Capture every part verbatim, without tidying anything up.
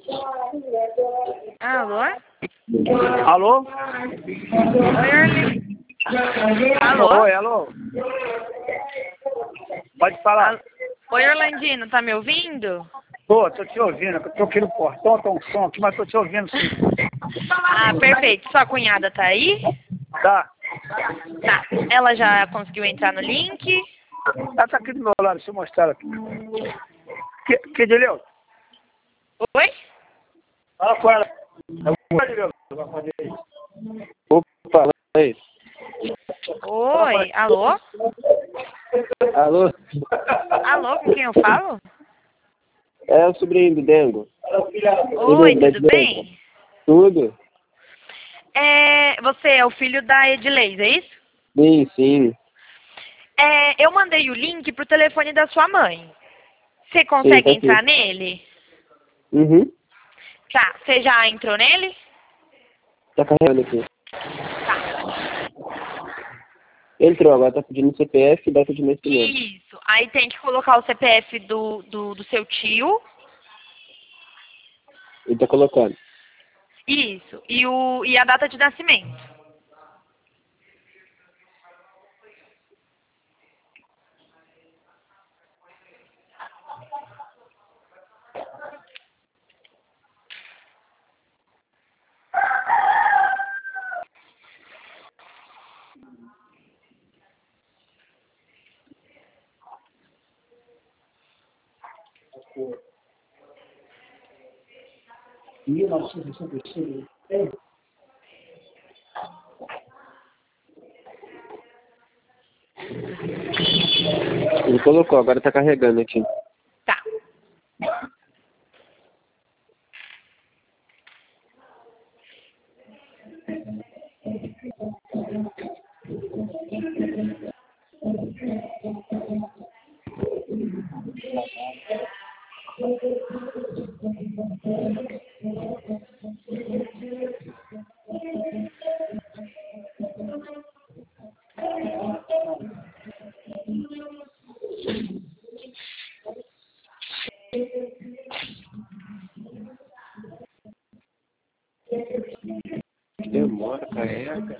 Alô? Alô? Oi, Orlando. Alô? Oi, alô? Pode falar. Alô? Oi, Orlandino, tá me ouvindo? Tô, tô te ouvindo. Tô aqui no portão, tô um som aqui, mas tô te ouvindo sim. Ah, perfeito. Sua cunhada tá aí? Tá. Tá. Ela já conseguiu entrar no link? Ela tá aqui do meu lado, deixa eu mostrar ela aqui. Que, que Dileu? Oi? Fala com ela. Opa, aí. Oi, alô? Alô? Alô, com quem eu falo? É o sobrinho do Dengo. Oi, tudo bem? Tudo? É, você é o filho da Edileis, é isso? Sim, sim. É, eu mandei o link pro telefone da sua mãe. Você Sim, consegue tá entrar aqui. nele? Uhum. Tá, você já entrou nele? Tá carregando aqui. Tá. Entrou, agora tá pedindo C P F e data de nascimento. Isso. Aí tem que colocar o C P F do, do, do seu tio. Ele tá colocando. Isso. E, o, e a data de nascimento. mil novecentos e sessenta e cinco. Ele colocou, agora tá carregando aqui. Tá. Demora, carrega.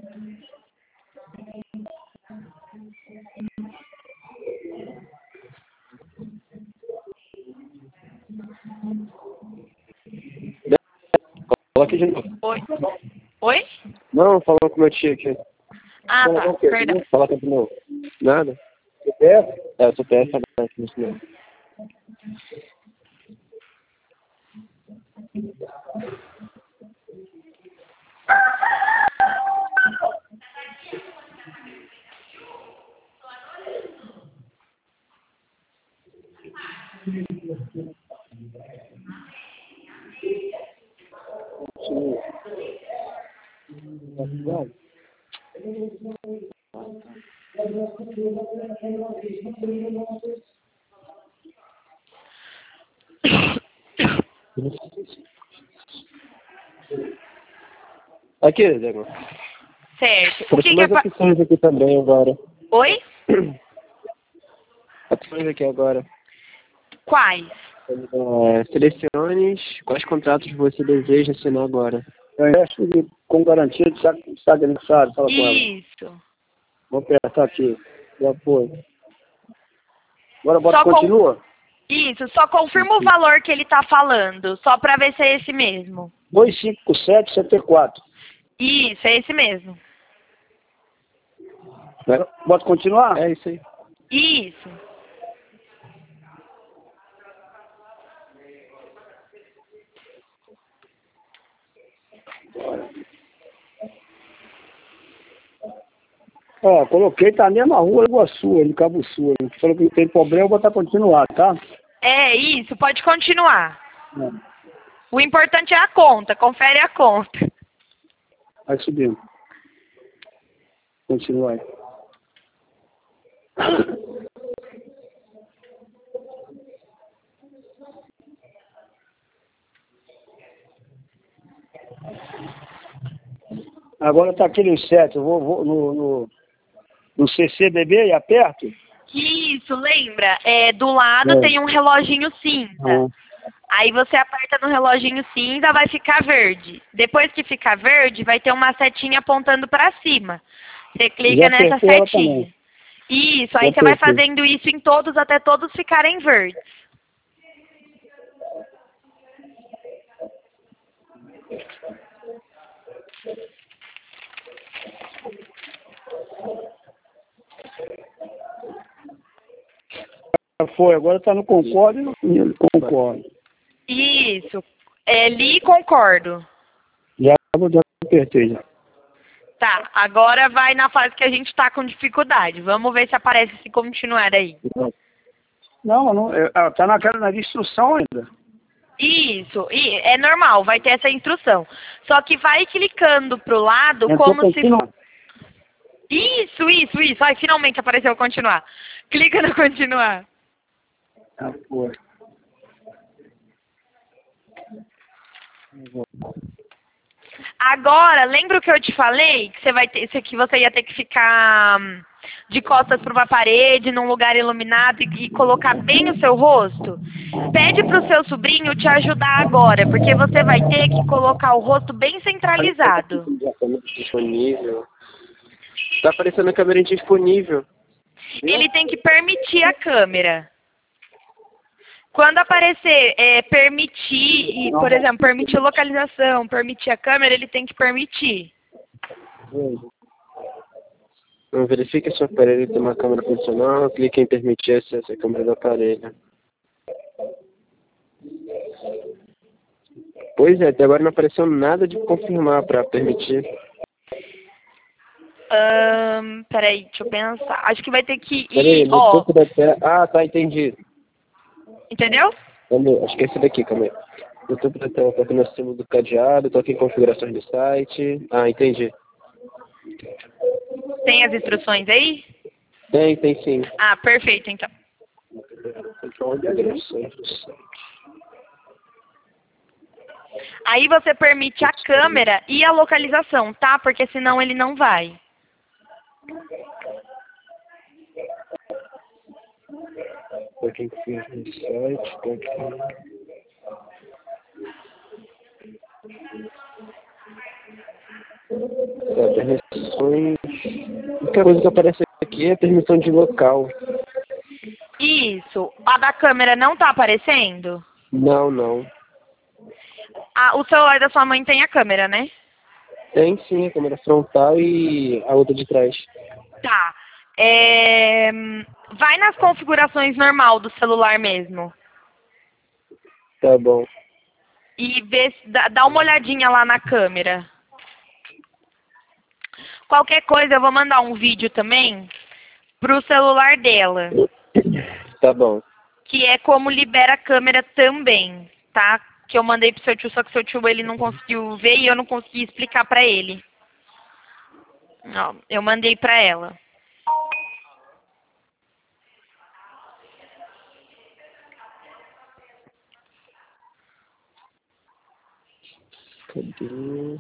Coloca de novo. Oi? Oi? Não, falou com o meu tio aqui. Ah, tá. Perdão. Coloca de novo. Nada? C P F? É, o C P F tá aqui no cinema. Aqui, Diego. Certo. O Trouxe que que é... mais Pa... opções aqui também agora. Oi? Opções aqui agora. Quais? É, selecione quais contratos você deseja assinar agora. Eu resto de, com garantia de saco de aniversário, fala com ela. Isso. Vou apertar aqui. De apoio. Agora bota Só com... continua. Isso, só confirma o valor que ele tá falando, só pra ver se é esse mesmo. dois cinco sete sete quatro. Isso, é esse mesmo. Né? Bota continuar? É isso aí. Isso. Ó, coloquei, tá na mesma rua, Iguaçu, em Cabo Sul. Ele falou que não tem problema, eu vou botar continuar, tá? É isso, pode continuar. É. O importante é a conta, confere a conta. Vai subindo. Continua aí. Agora tá aqui no set, eu vou, vou no, no, no C C B B e aperto. Isso, lembra? É, do lado É. tem um reloginho cinza. Ah. Aí você aperta no reloginho cinza, vai ficar verde. Depois que ficar verde, vai ter uma setinha apontando para cima. Você clica Já nessa apertei ela setinha. também. Isso, Já aí você vai apertei. fazendo isso em todos até todos ficarem verdes. Foi, agora tá no concordo e no concordo. Isso. É, li e concordo. Já, já apertei já. Tá, agora vai na fase que a gente tá com dificuldade. Vamos ver se aparece esse continuar aí. Não, não é, ah, tá naquela na instrução ainda. Isso, e é normal, vai ter essa instrução. Só que vai clicando pro lado Entrou como se... continuar. Isso, isso, isso. Ai, finalmente apareceu continuar. Clica no continuar. Ah, foi. Agora, lembra o que eu te falei? Que você vai ter, que você ia ter que ficar hum, de costas para uma parede, num lugar iluminado e, e colocar bem o seu rosto? Pede pro seu sobrinho te ajudar agora, porque você vai ter que colocar o rosto bem centralizado. Disponível. Tá aparecendo a câmera indisponível. Ele tem que permitir a câmera. Quando aparecer é, permitir, e, por exemplo, permitir localização, permitir a câmera, ele tem que permitir. Não verifique se o aparelho tem uma câmera funcional, clique em permitir acesso à câmera do aparelho. Pois é, até agora não apareceu nada de confirmar para permitir. Ahn, peraí, deixa eu pensar. Acho que vai ter que Peraí, ir, no ó, topo da tela... Ah, tá, entendi. entendeu? Calma, acho que é esse daqui, calma aí. No topo da tela, toque no símbolo do cadeado, toque em configurações do site. Ah, entendi. Tem as instruções aí? Tem, tem sim. Ah, perfeito, então. Configurações do site. Aí você permite a câmera e a localização, tá? Porque senão ele não vai. Toque em configurações do site, toque em... Tá, permissões... A única coisa que aparece aqui é permissão de local. Isso. A da câmera não tá aparecendo? Não, não. Ah, o celular da sua mãe tem a câmera, né? Tem sim, a câmera frontal e a outra de trás. Tá. É... Vai nas configurações normal do celular mesmo. Tá bom. E vê, se- dá, dá uma olhadinha lá na câmera. Qualquer coisa, eu vou mandar um vídeo também pro celular dela. Tá bom. Que é como libera a câmera também, tá? Que eu mandei pro seu tio, só que seu tio ele não conseguiu ver e eu não consegui explicar pra ele. Ó, eu mandei pra ela. Cadê?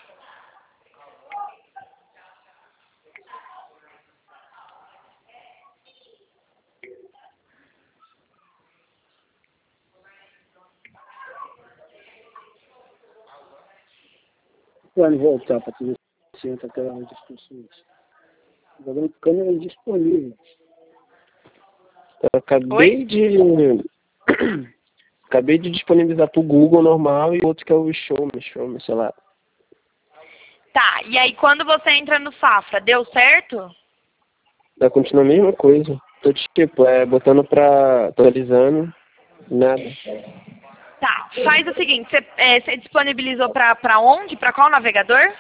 Quando voltar para tu ver se aquelas instruções. Agora a câmera é indisponível. Eu acabei Oi? de... Acabei de disponibilizar pro Google normal e outro que é o Showme, Showme, sei lá. Tá, e aí quando você entra no Safra, deu certo? Tá, continua a mesma coisa. Tô tipo, é, botando pra... atualizando, nada. Tá, faz o seguinte, você, é, você disponibilizou pra, pra onde? Pra qual navegador?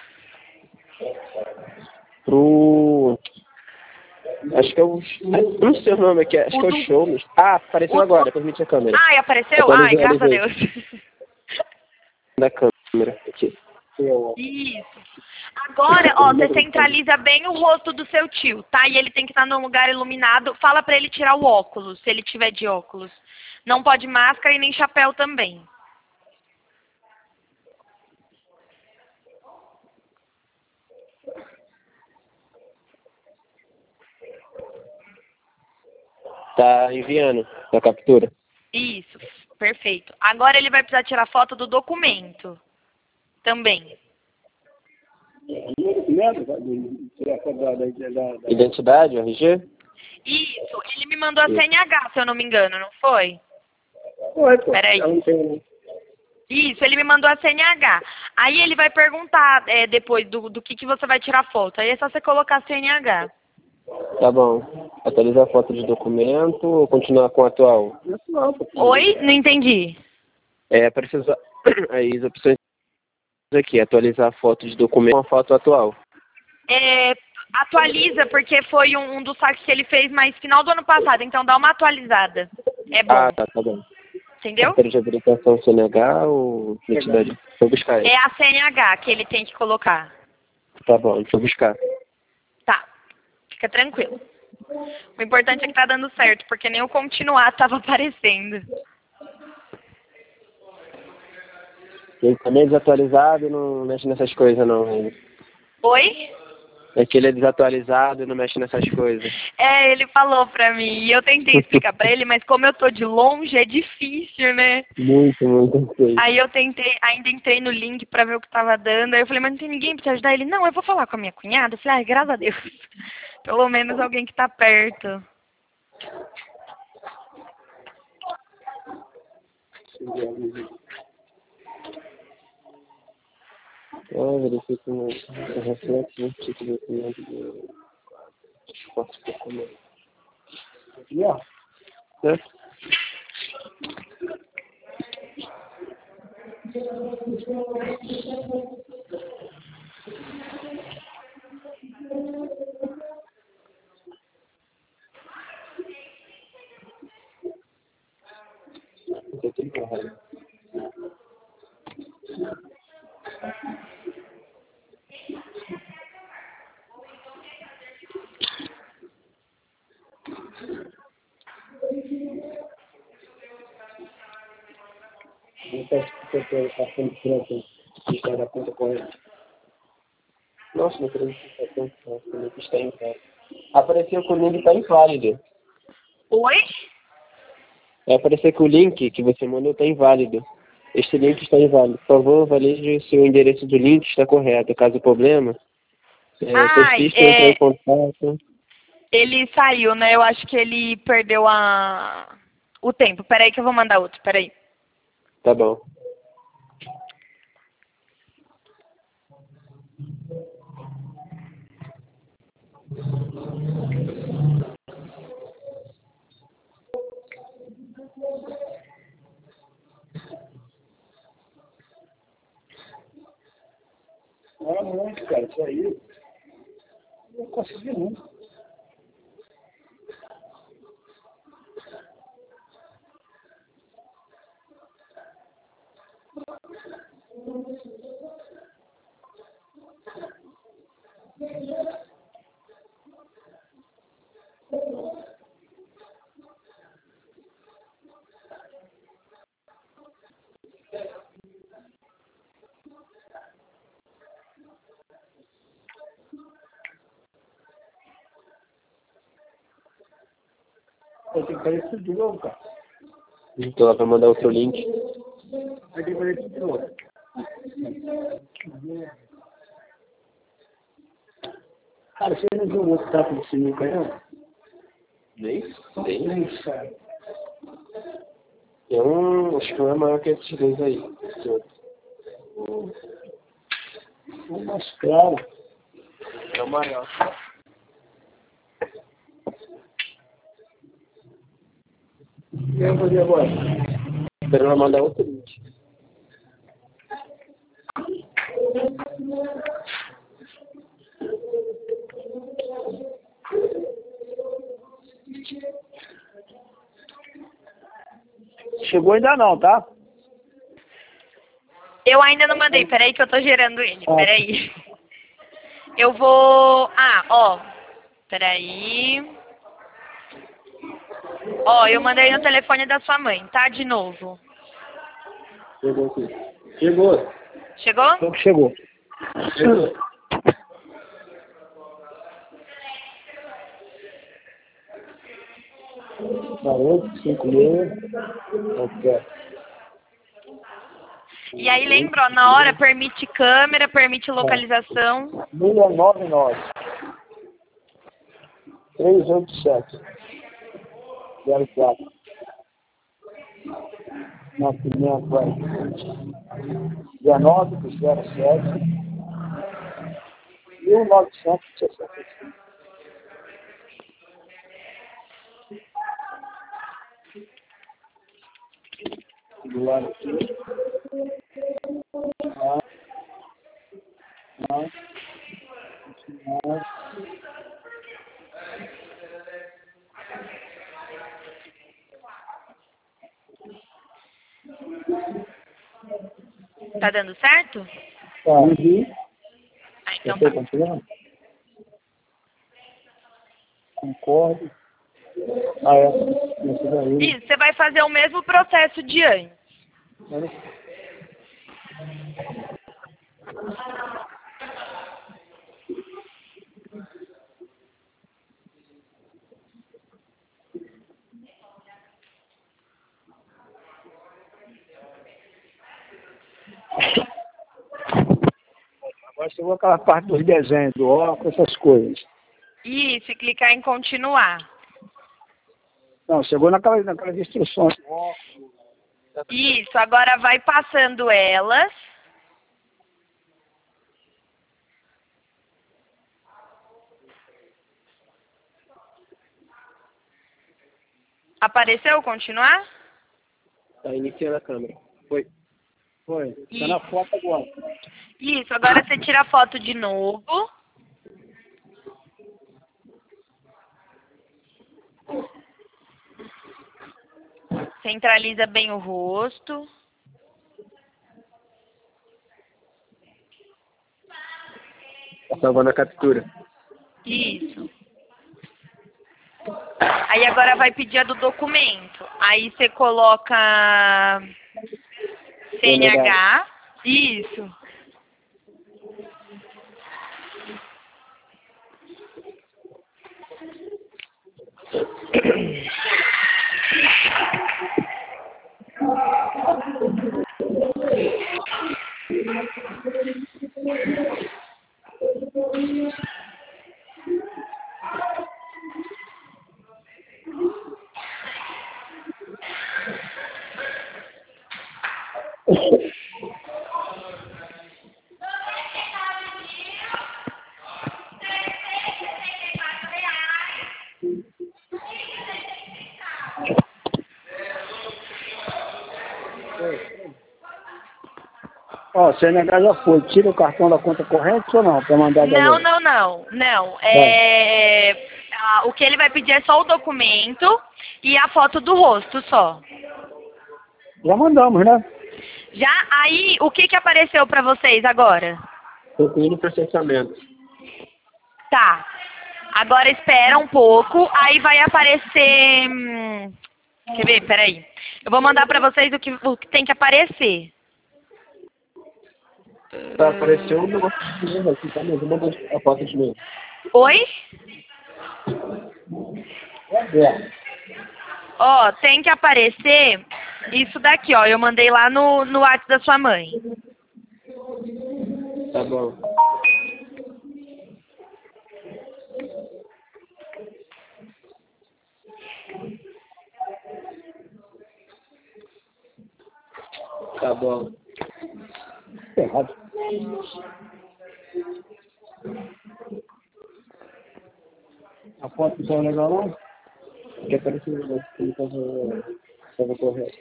Pro... Acho que é o... Não sei o nome aqui, acho O que é o do... Showme. Ah, apareceu O, agora, o... permite a câmera. Ai, apareceu? Ai, Atualizei, graças a atualizei. Deus. Da câmera, aqui. Isso. Agora, ó, você centraliza bem o rosto do seu tio, tá? E ele tem que estar num lugar iluminado. Fala pra ele tirar o óculos, se ele tiver de óculos. Não pode máscara e nem chapéu também. Tá enviando a captura. Isso. Perfeito. Agora ele vai precisar tirar foto do documento. Também. Identidade, R G? Isso. Ele me mandou a C N H, se eu não me engano, não foi? Oi, pô. Peraí. Ela não tem... Isso, ele me mandou a C N H. Aí ele vai perguntar é, depois do, do que, que você vai tirar foto. Aí é só você colocar a C N H. Tá bom. Atualizar a foto de documento ou continuar com o atual? Oi? Não entendi. É, precisa... Aí as opções aqui, atualizar a foto de documento com a foto atual. É, atualiza, porque foi um, um dos saques que ele fez, mas final do ano passado. Então dá uma atualizada. É bom. Ah, tá, tá bom. Entendeu? Carteira de habilitação C N H ou identidade? Deixa eu buscar aí. É a C N H que ele tem que colocar. Tá bom, deixa eu buscar. Tá. Fica tranquilo. O importante é que tá dando certo, porque nem o continuar tava aparecendo. Ele também é desatualizado e não mexe nessas coisas, não. Ele. Oi? É que ele é desatualizado e não mexe nessas coisas. É, ele falou pra mim, e eu tentei explicar pra ele, mas como eu tô de longe, é difícil, né? Muito, muito feio. Aí eu tentei, ainda entrei no link pra ver o que tava dando, aí eu falei, mas não tem ninguém pra te ajudar? Ele, não, eu vou falar com a minha cunhada. Eu falei, ai, graças a Deus. Pelo menos alguém que tá perto. Ah, verifica no reflexo no tipo de documento do esforço por comando. Aqui, ó. Certo? Isso aqui é correto. Não está escrito passando por aqui. Está da conta correta. Nossa, não quero verificação. Nossa, o link está inválido. Apareceu que o link está inválido. Oi? Vai aparecer que o link que você mandou está inválido. Este link está inválido. Por favor, valide se o endereço do link está correto. Caso o problema, é, Ai, persista em entrar em é, contato. ele saiu, né? Eu acho que ele perdeu a... o tempo. Peraí que eu vou mandar outro, peraí. Tá bom. Ah, não, cara, isso aí. Eu não consegui nunca. Eu tenho que fazer isso de novo, cara. Então ela vai mandar outro link. Vai ter que fazer isso de novo. Cara, você não viu o outro tapa de sinuca aí, não? Nem sei. Nem sabe. É um. Acho que não é maior que esses dois aí. Esse outro. Um mais claro. É o maior. O que eu vou fazer agora? Espero ela mandar outro link. Chegou ainda não, tá? Eu ainda não mandei, peraí que eu tô gerando ele, peraí. Eu vou... Ah, ó. Peraí. Ó, eu mandei no telefone da sua mãe, tá? De novo. Chegou aqui. Chegou. Chegou? Então que chegou. Chegou. Garoto, cinco meses. Ok. E aí lembra, ó, na hora permite câmera, permite localização. seis nove nove. três oito sete. zero quatro. Nascimento vai. dezenove, zero sete. mil novecentos e sessenta e cinco. Do lado aqui. Ah. Ah. Ah. Tá dando certo? Tá. Uhum. Ah, então Você tá. continua? Concordo. Ah, é. Isso daí. Isso, você vai fazer o mesmo processo de antes. Agora chegou aquela parte dos desenhos, do óculos, essas coisas. Isso, e clicar em continuar. Não, chegou naquelas, naquelas instruções. Isso, agora vai passando elas. Apareceu continuar? Tá iniciando a câmera. Foi. Foi. Está na foto agora. Isso, agora você tira a foto de novo. Centraliza bem o rosto. Tá salvando a captura. Isso. Aí agora vai pedir a do documento. Aí você coloca C N H. Isso. Ó, C N H já foi. Tira o cartão da conta corrente ou não? Para mandar a Não, galera? não, não, não. É, ah, o que ele vai pedir é só o documento e a foto do rosto só. Já mandamos, né? Já aí, o que que apareceu pra vocês agora? Concluindo o processamento. Tá. Agora espera um pouco, aí vai aparecer... hum, Quer ver? Peraí. Eu vou mandar pra vocês o que, o que tem que aparecer. Tá, apareceu um negócio de novo aqui, tá? Mas eu mando a foto de novo. Oi? É. Ó, tem que aparecer isso daqui, ó. Eu mandei lá no, no WhatsApp da sua mãe. Tá bom. Tá bom. Errado. A foto saiu legal não? Porque apareceu um negócio que ele tava, tava correto.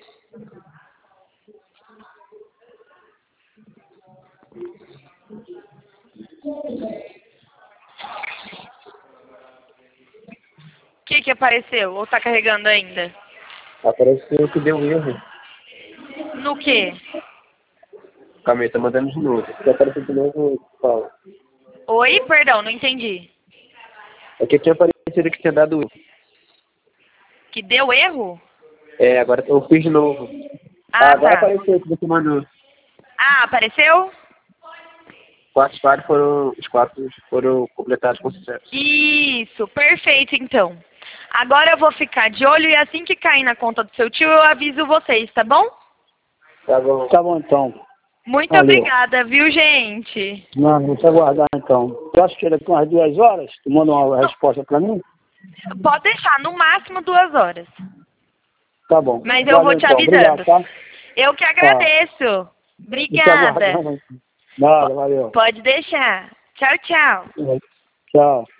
O que que apareceu? Ou tá carregando ainda? Apareceu que deu erro. No quê? Calma aí, tá mandando de novo. Se aparecer de novo, fala. Oi? Perdão, não entendi. É que tinha aparecido que tinha dado erro. Que deu erro? É, agora eu fiz de novo. Ah, agora tá. apareceu que você mandou. Ah, apareceu? Quatro pares foram, os quatro foram completados com sucesso. Isso, perfeito então. Agora eu vou ficar de olho e assim que cair na conta do seu tio eu aviso vocês, tá bom? Tá bom. Tá bom então. Muito Valeu. obrigada, viu, gente? Não, vou te aguardar então. Tu acha que ele é com as duas horas? Tu manda uma resposta pra mim? Pode deixar, no máximo duas horas. Tá bom. Mas eu Valeu, vou te então. avisando. Obrigado, tá? Eu que agradeço. Vou te Obrigada. aguardar. Nada, valeu. Pode deixar. Tchau, tchau. Tchau.